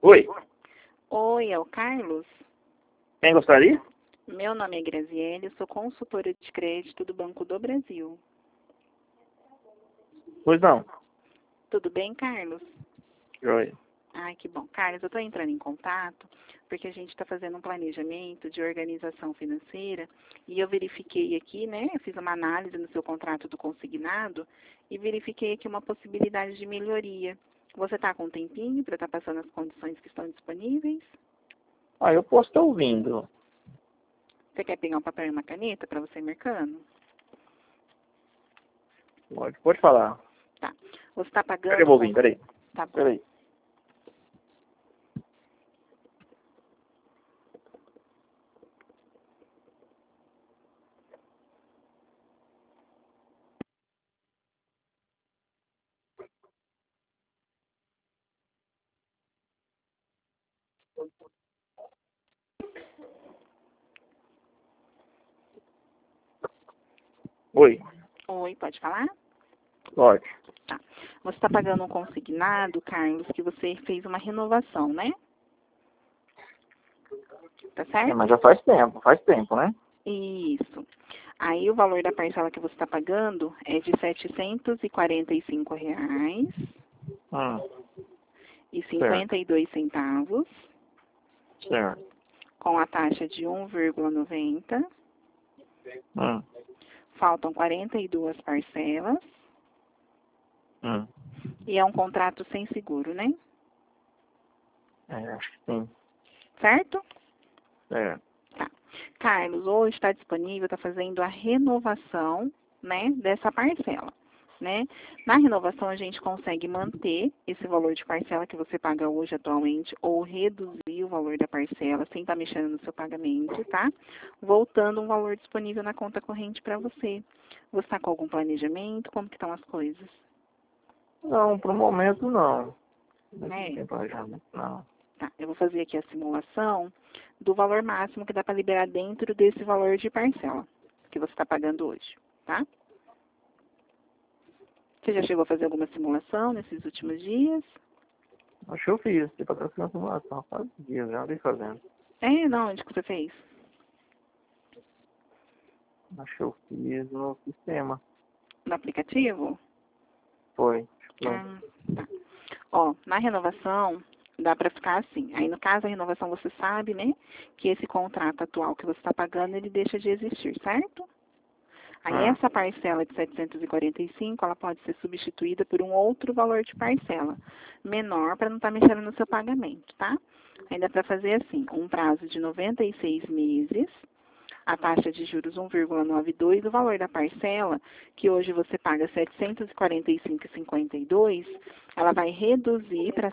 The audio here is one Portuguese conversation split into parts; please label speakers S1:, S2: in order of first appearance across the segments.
S1: Oi,
S2: Oi, é o Carlos?
S1: quem gostaria?
S2: Meu nome é Graziele, sou consultora de crédito do Banco do Brasil.
S1: Pois não.
S2: Tudo bem, Carlos?
S1: Oi.
S2: Ai, que bom. Carlos, eu estou entrando em contato porque a gente está fazendo um planejamento de organização financeira e eu verifiquei aqui, né? Eu fiz uma análise no seu contrato do consignado e verifiquei aqui uma possibilidade de melhoria. Você está com um tempinho para estar passando as condições que estão disponíveis?
S1: Eu posso estar ouvindo.
S2: Você quer pegar um papel e uma caneta para você ir marcando?
S1: Pode falar.
S2: Tá. Você está pagando...
S1: Peraí, eu vou ouvir, peraí.
S2: Tá bom.
S1: Peraí. Oi,
S2: Oi, pode falar?
S1: pode.
S2: Tá. Você está pagando um consignado, Carlos, que você fez uma renovação, né? Tá certo?
S1: Mas já faz tempo, né?
S2: Isso. Aí o valor da parcela que você está pagando é de R$ 745,52
S1: Certo, certo.
S2: com a taxa de 1,90.
S1: Hum,
S2: Faltam 42 parcelas
S1: hum.
S2: e é um contrato sem seguro, né?
S1: Acho que sim.
S2: Certo?
S1: Certo.
S2: Tá. Carlos, hoje está disponível, está fazendo a renovação, né, dessa parcela, né? Na renovação a gente consegue manter esse valor de parcela que você paga hoje atualmente ou reduzir o valor da parcela sem estar mexendo no seu pagamento, tá? Voltando um valor disponível na conta corrente para você. Você está com algum planejamento? Como que estão as coisas?
S1: Não, pro momento não. Não
S2: Né?
S1: tem planejamento, não.
S2: Tá, eu vou fazer aqui a simulação do valor máximo que dá para liberar dentro desse valor de parcela que você está pagando hoje, tá? Você já chegou a fazer alguma simulação nesses últimos dias?
S1: Acho que eu fiz. Tem patrocínio de simulação. Faz dias, já andei fazendo.
S2: É, não, onde que você fez?
S1: Acho que eu fiz no sistema.
S2: No aplicativo?
S1: Foi. Acho que foi.
S2: Ah, tá. Ó, na renovação, dá para ficar assim. Aí, no caso da renovação, você sabe, né, que esse contrato atual que você está pagando, ele deixa de existir, certo? Aí
S1: Hum,
S2: essa parcela de 745, ela pode ser substituída por um outro valor de parcela, menor para não estar mexendo no seu pagamento, tá? Ainda para fazer assim, um prazo de 96 meses, a taxa de juros 1,92, o valor da parcela, que hoje você paga 745,52, ela vai reduzir para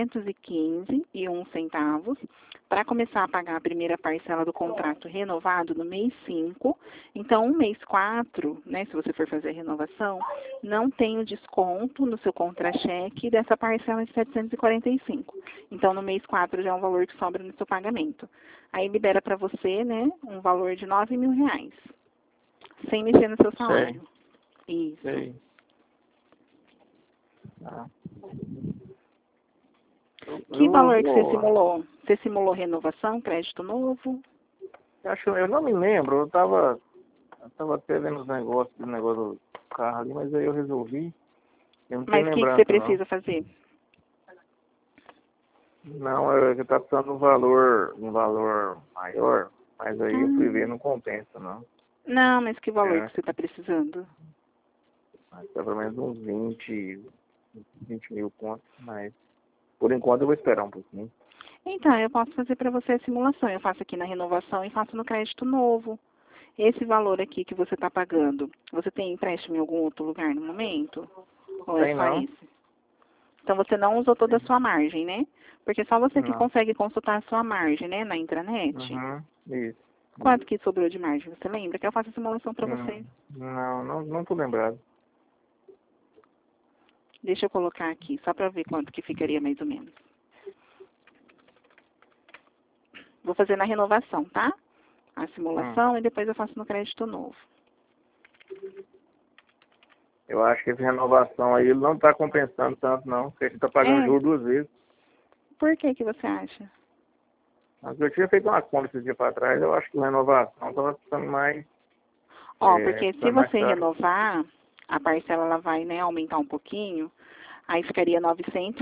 S2: 715,01 para começar a pagar a primeira parcela do contrato renovado no mês 5. Então, o mês 4, né, se você for fazer a renovação, não tem o desconto no seu contra-cheque dessa parcela de 745. Então, no mês 4 já é um valor que sobra no seu pagamento. Aí libera para você, né, um valor de R$ 9.000, sem mexer no seu
S1: sei,
S2: salário. Isso.
S1: sei. Ah.
S2: Que valor que você
S1: Eu
S2: simulou? Você simulou renovação, crédito novo?
S1: eu não me lembro, eu tava até vendo os negócios, o negócio do carro ali, mas aí eu resolvi. Eu não tenho
S2: Mas o que você
S1: lembrança, não.
S2: precisa fazer?
S1: Não, eu tava precisando um valor maior, mas aí eu fui ver,
S2: Ah,
S1: não compensa, não.
S2: não, mas que valor
S1: É,
S2: que você está precisando?
S1: mas tá pelo menos uns 20 mil pontos, mas por enquanto eu vou esperar um pouquinho.
S2: Então, eu posso fazer para você a simulação. Eu faço aqui na renovação e faço no crédito novo. Esse valor aqui que você está pagando, você tem empréstimo em algum outro lugar no momento? Ou é
S1: Tem
S2: só
S1: não?
S2: esse? Então, você não usou toda a
S1: Tem.
S2: sua margem, né? Porque só você que
S1: Não.
S2: consegue consultar a sua margem, né, na intranet.
S1: Uhum, isso.
S2: Quanto que sobrou de margem? Você lembra? Que eu faço a simulação para você.
S1: Não tô lembrado.
S2: Deixa eu colocar aqui, só para ver quanto que ficaria mais ou menos. Vou fazer na renovação, tá? A
S1: Hum.
S2: simulação e depois eu faço no crédito novo.
S1: Eu acho que essa renovação aí ele não tá compensando tanto, não, porque a gente tá pagando
S2: É,
S1: juros duas vezes.
S2: Por que que você acha?
S1: Mas eu tinha feito uma conta esse dia para trás, eu acho que a renovação estava ficando mais...
S2: Ó, porque se
S1: ficando mais
S2: você
S1: caro.
S2: renovar, a parcela ela vai, né, aumentar um pouquinho, aí ficaria R$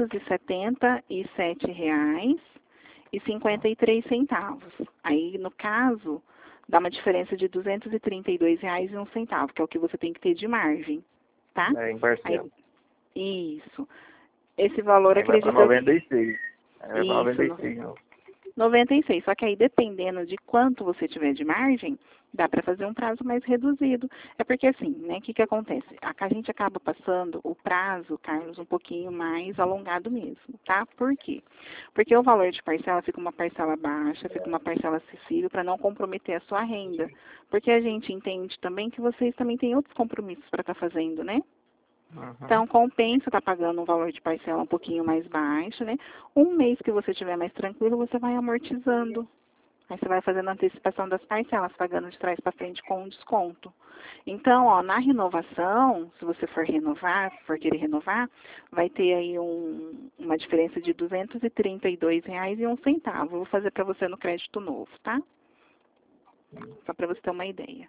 S2: 977,53. Aí, no caso, dá uma diferença de R$ 232,01, que é o que você tem que ter de margem, tá?
S1: Em parcela.
S2: Aí, isso. Esse valor,
S1: Aí vai para
S2: acredito...
S1: 96. Aí vai para
S2: Isso,
S1: 96, não.
S2: 96. Só que aí, dependendo de quanto você tiver de margem, dá para fazer um prazo mais reduzido. É porque assim, né, o que que acontece? A gente acaba passando o prazo, Carlos, um pouquinho mais alongado mesmo, tá? Por quê? Porque o valor de parcela fica uma parcela baixa, fica uma parcela acessível para não comprometer a sua renda. Porque a gente entende também que vocês também têm outros compromissos para estar fazendo, né? Então, compensa estar pagando um valor de parcela um pouquinho mais baixo, né? Um mês que você estiver mais tranquilo, você vai amortizando. Aí você vai fazendo a antecipação das parcelas, pagando de trás para frente com um desconto. Então, ó, na renovação, se você for renovar, for querer renovar, vai ter aí uma diferença de R$ 232,01. Vou fazer para você no crédito novo, tá? Só para você ter uma ideia.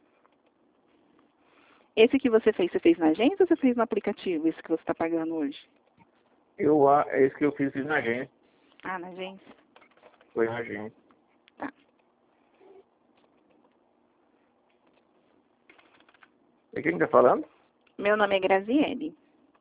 S2: Esse que você fez na agência ou você fez no aplicativo, esse que você está pagando hoje?
S1: É isso que eu fiz na agência.
S2: Ah, na agência?
S1: Foi na agência.
S2: Tá.
S1: E quem está falando?
S2: Meu nome é Graziele.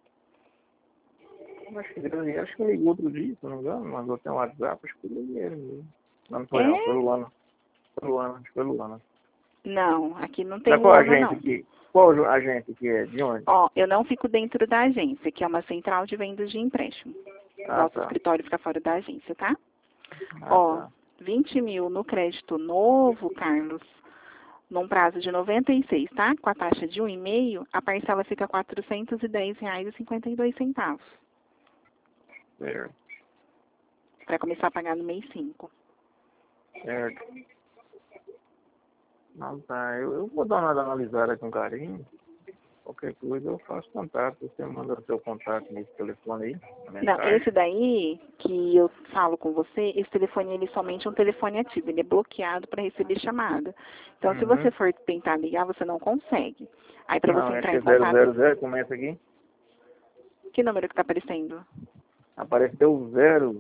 S1: Acho que me ligou outro dia, se não me engano. Mandou até um WhatsApp, acho que liguei ele mesmo. Não foi não, foi Luana. Acho que foi Luana.
S2: Não, aqui não tem
S1: Qual
S2: Luana,
S1: agência
S2: não.
S1: que... Qual agência que é? De onde?
S2: Ó, eu não fico dentro da agência, que é uma central de vendas de empréstimo. Nosso escritório fica fora da agência, tá? Ó, 20 mil no crédito novo, Carlos, num prazo de 96, tá? Com a taxa de 1,5, a parcela fica R$ 410,52.
S1: Certo.
S2: Para começar a pagar no mês 5.
S1: Certo. Não, tá. Eu vou dar uma analisada com carinho. Qualquer coisa eu faço contato. Você manda o seu contato nesse telefone aí.
S2: Não, esse daí que eu falo com você, esse telefone ele é somente um telefone ativo. Ele é bloqueado para receber chamada. Então, se você for tentar ligar, você não consegue. Aí, para você entrar em contato...
S1: 000, começa aqui.
S2: Que número que está aparecendo?
S1: Apareceu 000.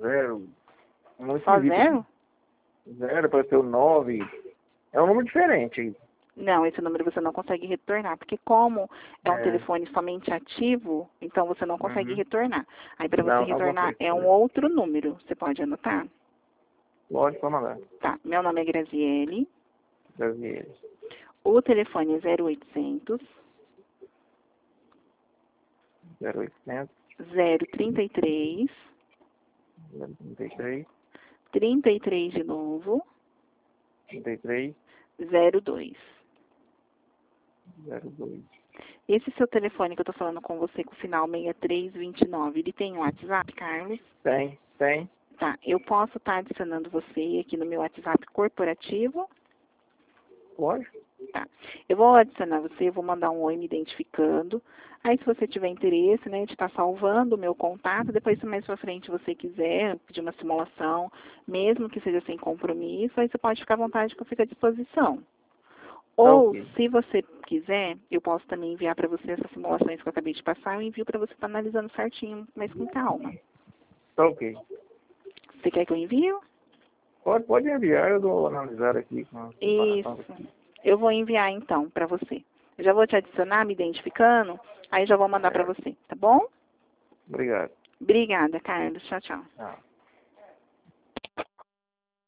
S2: Só 0?
S1: 0, apareceu 9. É um número diferente.
S2: Não, esse número você não consegue retornar, porque como é um telefone somente ativo, então você não consegue retornar. Aí para você retornar é um outro número. Você pode anotar?
S1: Pode mandar.
S2: Tá, meu nome é Graziele.
S1: Graziele.
S2: O telefone é 0800 033 33 de novo 02. Esse seu telefone que eu tô falando com você, com o final 6329, ele tem um WhatsApp, Carlos?
S1: Tem.
S2: Tá, eu posso estar adicionando você aqui no meu WhatsApp corporativo?
S1: Pode.
S2: Tá, eu vou adicionar você, vou mandar um oi me identificando. Aí, se você tiver interesse, né, de estar salvando o meu contato, depois, se mais pra frente você quiser pedir uma simulação, mesmo que seja sem compromisso, aí você pode ficar à vontade que eu fico à disposição. Ou, se você quiser, eu posso também enviar para você essas simulações que eu acabei de passar, eu envio para você estar analisando certinho, mas com calma.
S1: Tá ok.
S2: Você quer que eu envie?
S1: Pode enviar, eu vou analisar aqui.
S2: Isso. Eu vou enviar então para você. Eu já vou te adicionar, me identificando, aí já vou mandar para você, tá bom?
S1: Obrigado.
S2: Obrigada, Carlos. Tchau, tchau.